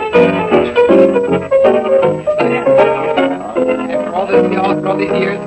After all these years.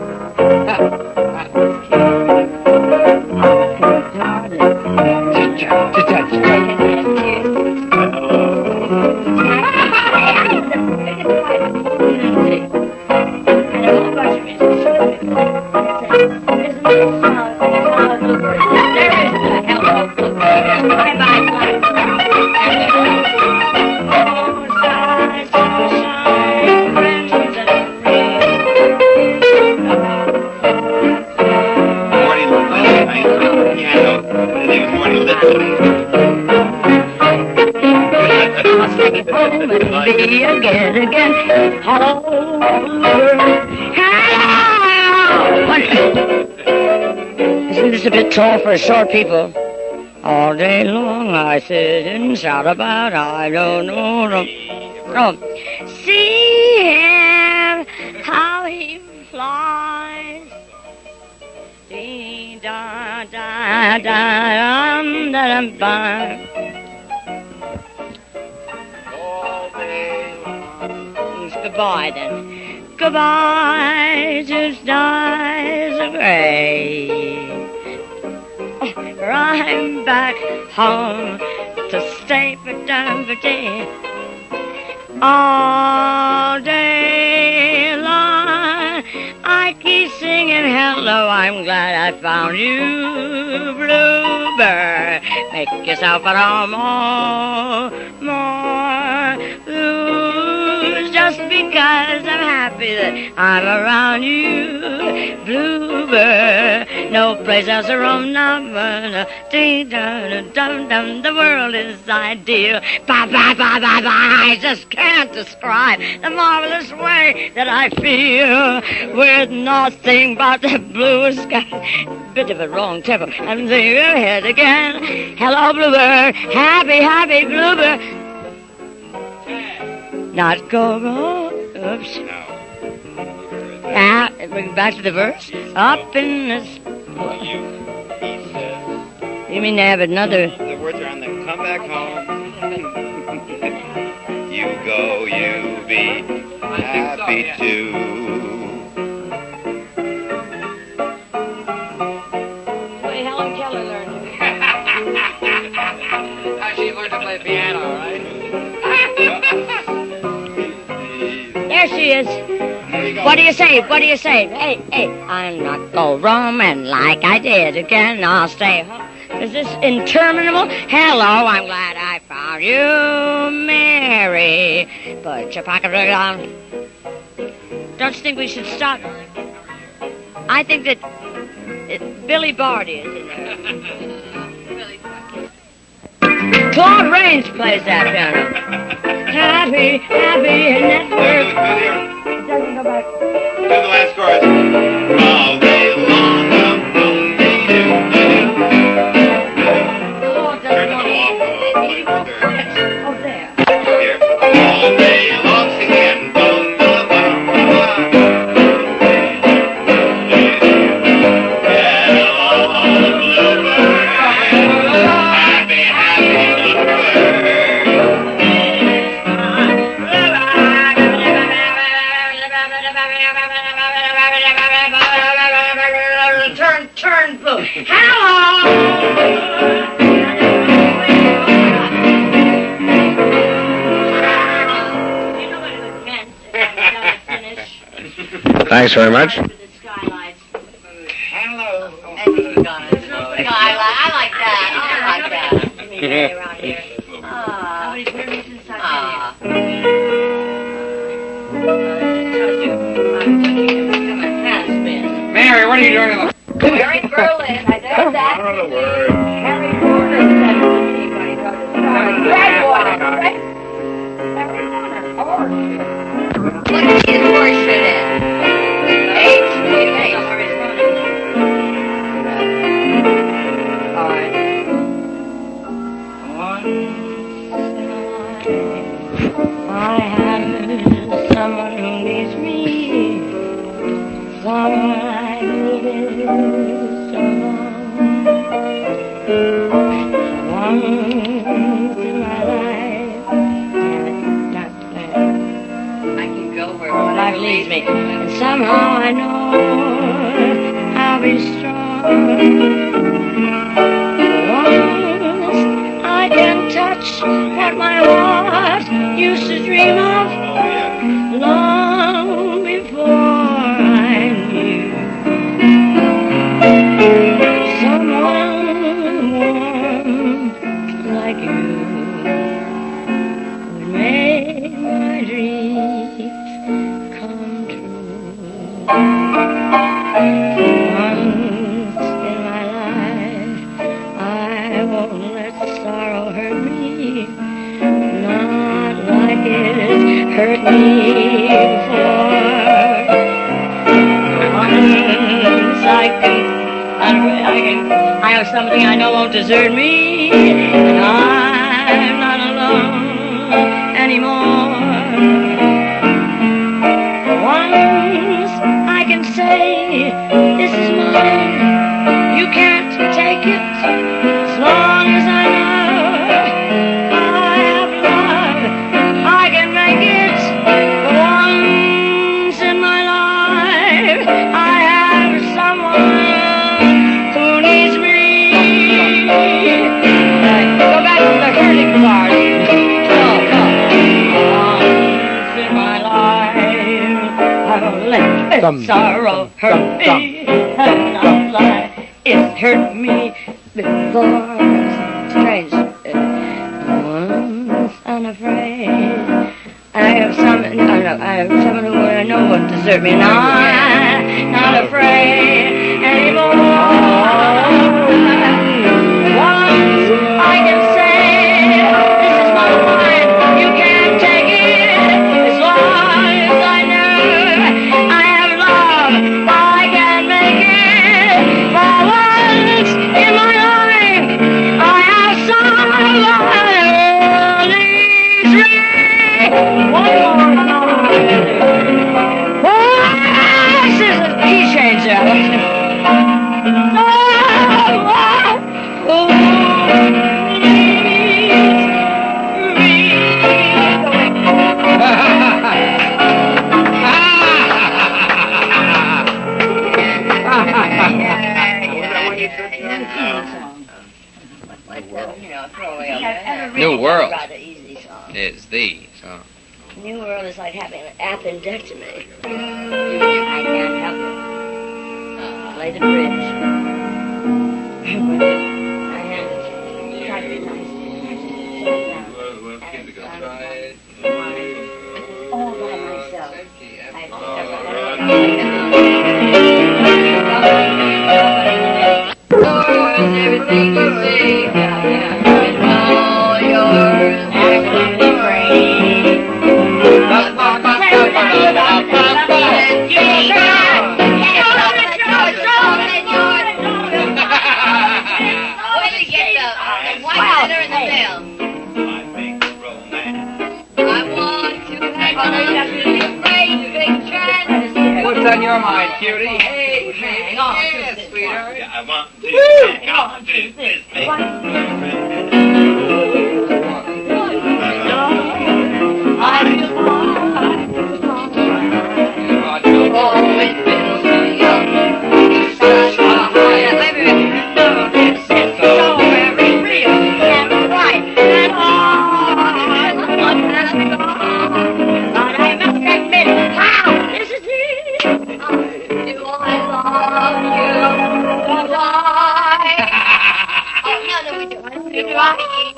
Isn't this a bit tall for short people? All day long I sit and shout about I don't know. Oh, see him, how he flies. Dee da da da da da. Goodbye then. Goodbye to skies of gray. For I'm back home to stay for day. All day long I keep singing hello, I'm glad I found you, bluebird. Make yourself a little more blues, just because I'm happy that I'm around you, bluebird. No place else to roam now, the world is ideal. Ba ba ba ba ba. I just can't describe the marvelous way that I feel with nothing but the blue sky. Bit of a wrong tempo. I'm thinking ahead again. Hello, bluebird. Happy, happy bluebird. Not go. Oops. Now, back to the verse. Up in this. You mean they have another? The words are on the come back home. You go, you be happy too. Hey, Helen Keller learned it. She learned to play piano, right? There she is. What do you say? What do you say? Hey, hey, I'm not go roaming like I did again. I'll stay home. Is this interminable? Hello, I'm glad I found you, Mary. Put your pocketbook on. Don't you think we should stop? I think that Billy Barty is in there. Claude Rains plays that piano. Happy, happy network. It doesn't go back. Do the last chorus. All day long, turn it off. Oh, there. Here. All day long, sing again. Turn blue. Hello. Thanks very much. Hello. I like that. I like that. Around here. Nobody's heard me since I've been here. Mary, what are you doing in the... Mary Berlin, I know that. What are the words? Harry Warner said anybody noticed. Red Warner, right? Harry Warner, horse. What is his horse shit in? H. All right. I have someone who needs me. Someone I needed so long. Someone in my life, and me. And somehow I know I'll be strong. Once I can touch what my heart used to dream of long before I knew someone warm like you would make my dreams come true. Once in my life, I won't let sorrow hurt me, not like it hurt me before. Once I have something I know won't desert me, and I'm not alone anymore. Once I can say, this is mine, you can't take it, as long as I know I have love, I can make it. Once in my life, I have someone who needs me. Go back to the hurting part. Once in my life, I won't let sorrow hurt me. Not like it hurt me before. Strange. Once unafraid, I have someone who I know won't desert me. Now I'm not afraid anymore. Once I can say, this is mine, you can't take it, as long as I know I have love, I can make it. For once in my life, I have someone who needs me. One more. This is a key change there. New World Easy song. is the song. New World is like having an appendectomy. I can't help it. Play the bridge. My hand is try to be nice. All by myself. Everything you see, it's all yours. Absolutely free. What's on your mind, cutie? Hey, hang on, sweetheart. I want to hang on to this thing. Always been so young. Such a high limit. It's so very real and right and hard. But I must admit, how this is it. Do I love you? Do I? Oh, no, we do. Do I eat?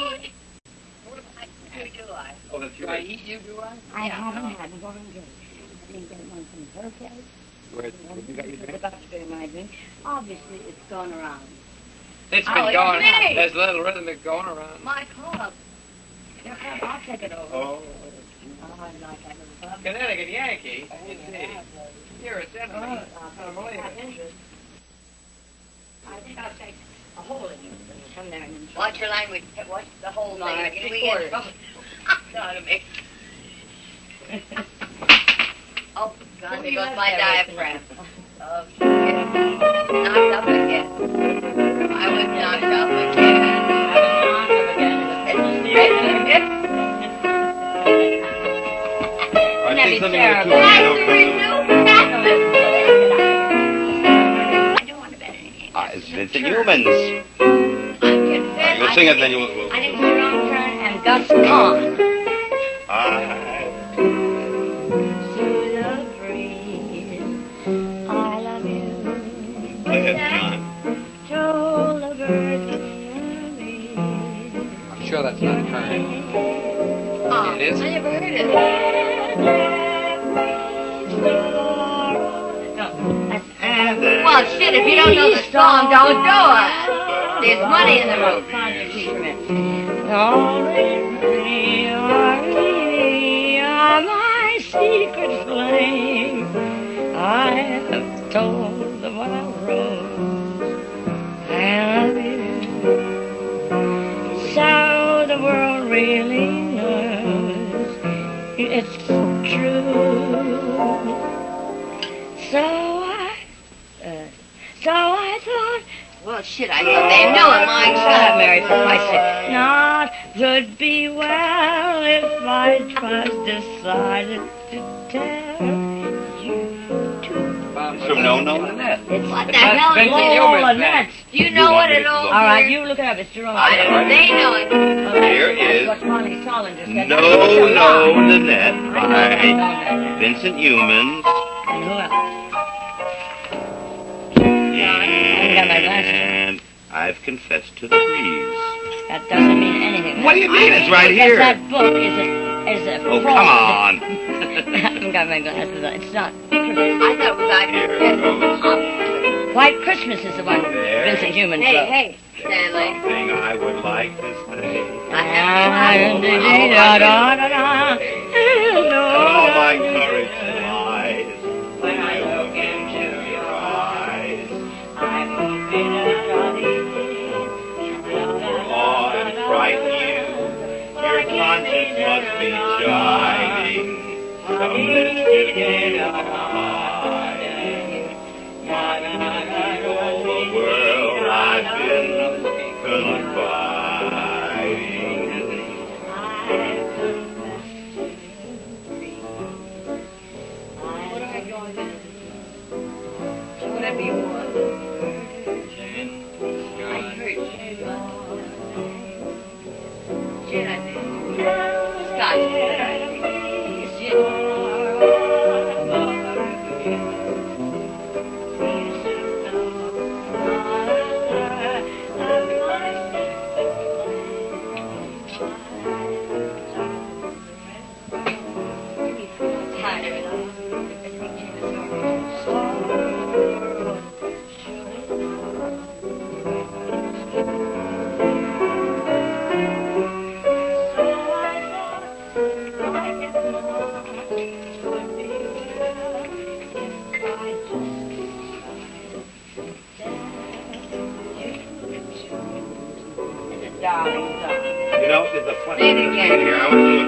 Do I? Oh, do I eat you, do I? I haven't had one drink. I didn't get one from her place. Where you got your drink? About to drink my drink. Obviously, it's gone around. It's Oh, been it's going. me. There's a little rhythmic going around. My club. I'll take it over. Oh. I like that little club. Connecticut Yankee. You see. You're a gentleman. I'll believe it. interest. I think I'll take a hole in it and come there and Watch your language. Watch the whole No, thing. I If can't we afford get it. trouble. Not me. Oh, God, there goes my diaphragm. Oh, shit. Knocked up again. I was knocked up again. I think something terrible. like That's the renew. Vincent turn. Youmans. Confess. You'll sing it, then you'll... I think it's your own turn and Gus Kahn. I... Through the breeze, I love you. Play it, John. Told the birds in the I'm sure that's not current. Oh, It is? I never heard it. Well, shit, if you don't know the song, don't do it. There's money in the road. You're my secret flame. I have told the wild rose I love you. So the world really knows it's true. So I thought. Well, shit, I thought they knew it, my Shut up, God. Mary, for Christ's sake. Not would be well if I was decided to tell you to. It's from No No Lynette. It's What the hell is Vincent it? Youmans, man. Lynette. Do you know what it all All right, you look it up. It's Jerome. I don't, they know it. Here is That's what Connie Solon just said. No No Lynette by Vincent Youmans. And who else? And I've confessed to the breeze. That doesn't mean anything. What do you mean? It's right Because here. that book is a Oh, fraud. come on. I haven't got my glasses on. It's not. I thought it was I Here it confessed. goes. White Christmas is the one There. Vincent Youmans Hey, wrote. hey, Stanley. Thing I would like to say. I have All my courage lies when I look into your eyes. Oh, and frighten you. Your conscience must be shining. Some lifted in high. All the world I've been confiding. whatever you want. Shit, I did. Scotch. Shit. You know, there's a funny Say it thing again. here. I want to look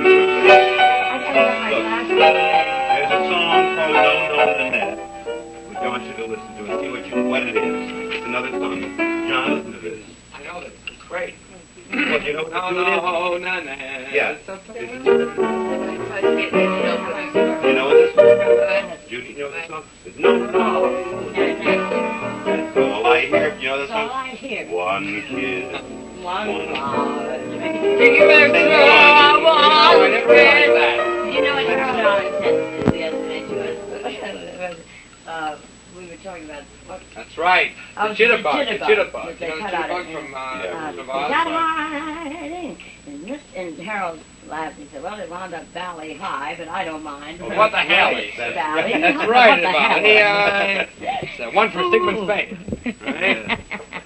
at something. There's a song called No No Lynette, which I want you to listen to and see what it is. It's another song. John, listen to this. I know that. It's great. Well, you know what the No, tune is? no, no, no. Yeah. This You is- know this song? Judy, you know this song? It's No No. That's all I hear. You know this That's all song? I hear. One kiss. One One. flower. Take it back, sir. I never heard that. You know, it's not intense yesterday to us. We were talking about what? That's right. The Oh, jitterbug. The jitterbug. jitterbug. That You they know the cut out jitterbug in- from Yeah. Wizard of Is Oz? that right? And Harold laughed and said, well, it wound up Valley High, but I don't mind. Well, what the hell? Valley. That's Valley. That's What right, the about hell? it. It's one for Sigmund Spain. Right?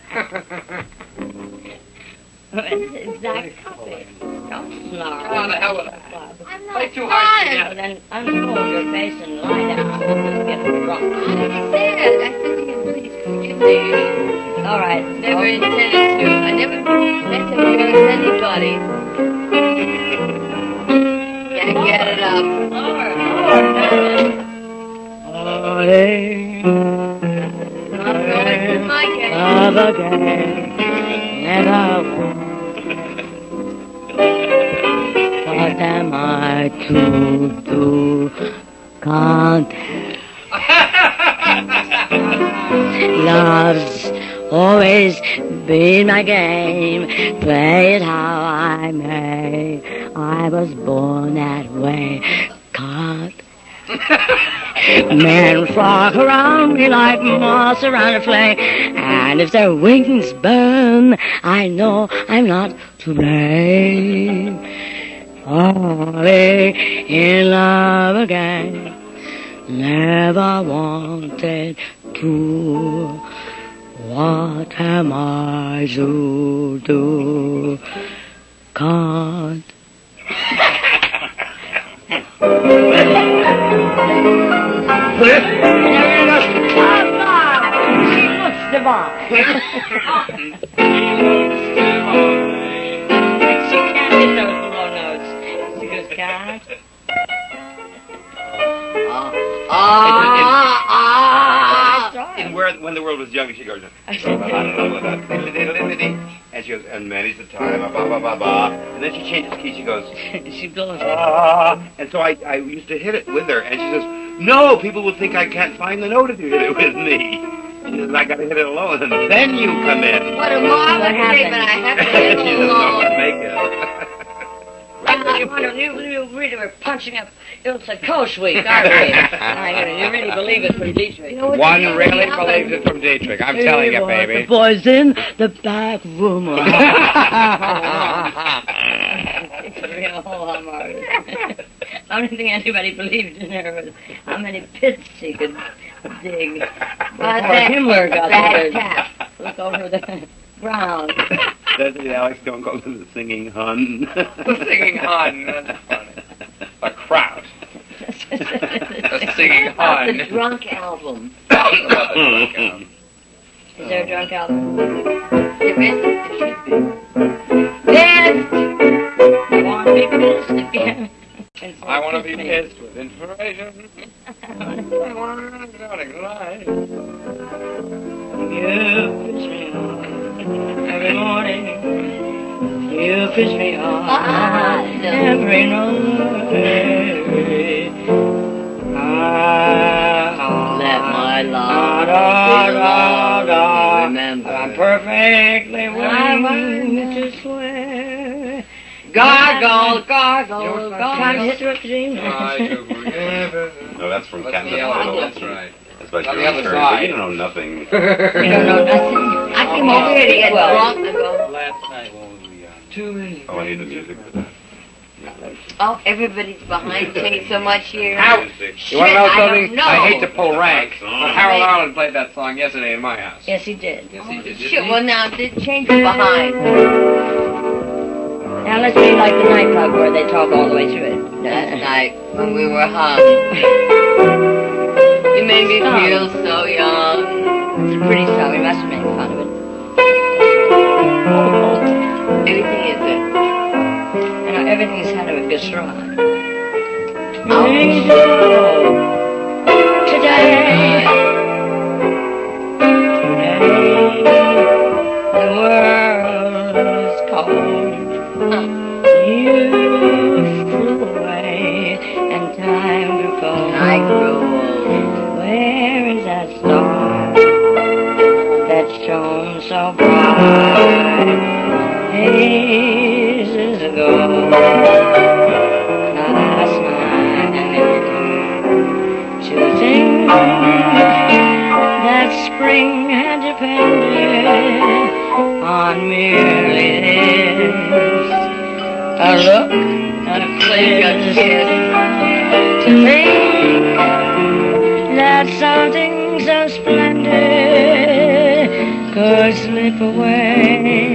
It's exact copy. Don't snarl. How the hell with that? I'm Play not too hard fun. together. Then unfold your face and lie down and just get drunk. I said, I said to him, please forgive me. All right. Never intended to. I never meant to embarrass anybody. Can't get it up. I'm going through my game. What am I to do? Can't love's always be my game, play it how I may. I was born that way. God. Men flock around me like moths around a flame, and if their wings burn, I know I'm not to blame. Falling in love again, never wanted to. What am I to do? Can't. She can't hit those low notes. She goes, can't. When the world was young, she goes, and she goes, and many's the time, ba ba ba ba, and then she changes key. She goes, She blows it. and so I used to hit it with her, and she says, no, people will think I can't find the note if you hit it with me. She says, I got to hit it alone, and then you come in. What a marvelous statement. I have to hit She it doesn't know how to alone. make it. You really were punching up Ilse Koshweek, aren't we? You really believe it from Dietrich. One really believes it from Dietrich. I'm telling you, The baby. boys in the back room. It's a real hallmark. I don't think anybody believed in her was how many pits she could dig. Himmler got bad there. tap. Look over the ground. Doesn't Alex don't go to the singing hun? Singing hun. That's funny. A crowd. A singing About the hun. drunk album. Is there a drunk album? There isn't. There should be. Pissed. You want to be pissed again? I want to be pissed with inspiration. I want to be exotic life. You piss me off every morning. You piss me off every night. Let my love remember. I'm perfectly willing to swear. Gargle, gargle, You know what's my gargle. Time to hit the dream. I do forever. No, that's from That's Canada. the other. That's right. That's by On the Shirley other Turner, side. but you don't know nothing. You don't know nothing. I came over here to get drunk and go, Last night, what was we on? Too many. Oh, I need the music for that. oh, everybody's behind me so much here. How? Music. You want to know Shit, I something? don't know. I hate to pull rank, Song. but Harold Arlen played that song yesterday in my house. Yes, he did. Yes, he did. didn't Shit, he? well now, did change it behind. Now let's be like the nightclub where they talk all the way through it. Last night when we were hung. You made me feel so young. It's a pretty song. We must make fun of it. Everything is good. You know, everything's kind of a gasron. Oh. Today, the world is cold. You flew away, and time grew cold. I grew old. Where is that star that shone so bright ages ago? Last night, to think that spring had depended on merely this, a look, a kiss, to think that something so splendid could slip away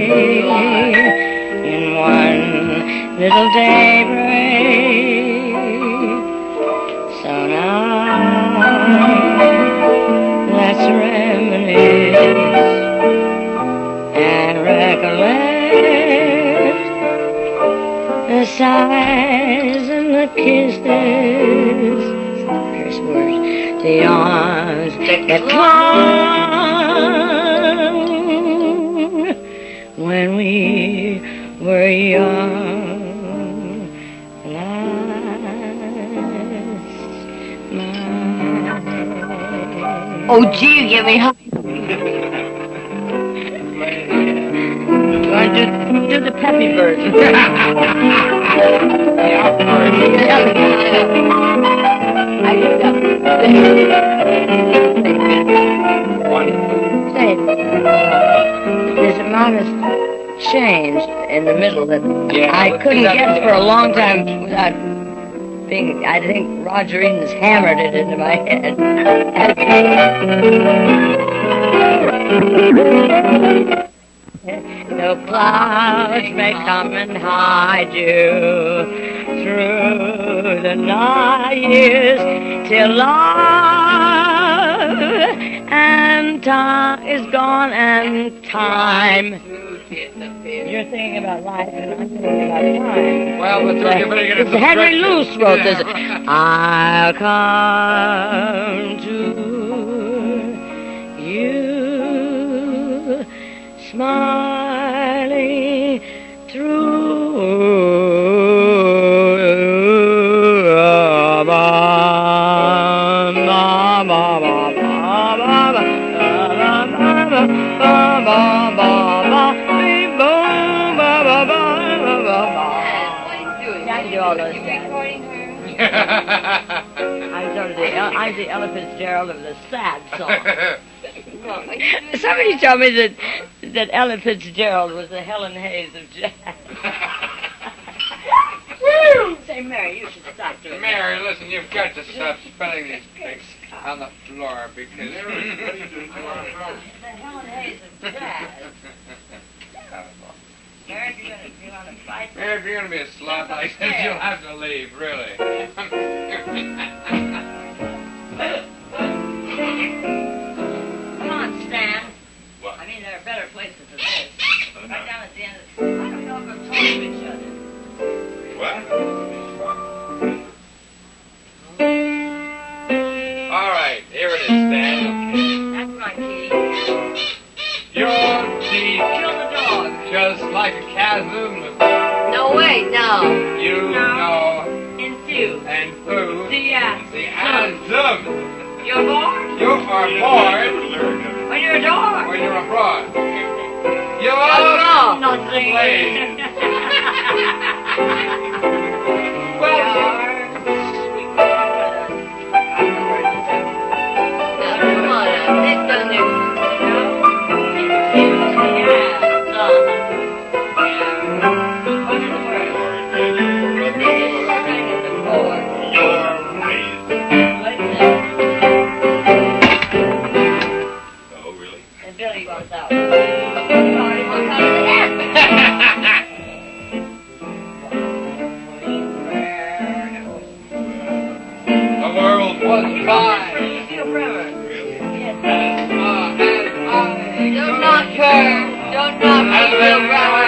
in one little daybreak. So now let's reminisce and recollect the sighs and the kisses, curse words, the arms that clung when we were young. Oh, gee, you get me high. You want to do the peppy version? Say, there's a modest change in the middle that I couldn't get for a long time without being. I think Roger Eden's hammered it into my head. No clouds may come and hide you through the night years till love and time is gone and time. You're thinking about life and I'm thinking about time. Well, let's you better get it. Henry Luce wrote this. I'll come to you, smiling through. I'm the Ella Fitzgerald of the sad song. Somebody told me that Ella Fitzgerald was the Helen Hayes of jazz. Say, Mary, you should stop doing that. Mary, listen, you've got to stop spelling these things on the floor because... The Helen Hayes of jazz. Mary, if you want to fight... Mary, if you're going to be a slob like this, you'll have to leave, really. Come on, Stan. What? I mean, there are better places than this. Right down at the end of the... I don't know if we're talking to each other. What? All right, here it is, Stan. That's my key. Your teeth, Kill the dog. just like a chasm, No, wait, no. you know, Infuse. and food, The the asm. You're born? You are born When you're a dog. when you're abroad. You're wrong. Nothing. Wait. Well, Now, come on, sit down there. Billy goes out. the world was mine. Don't knock her. Don't knock her, Bill Brown.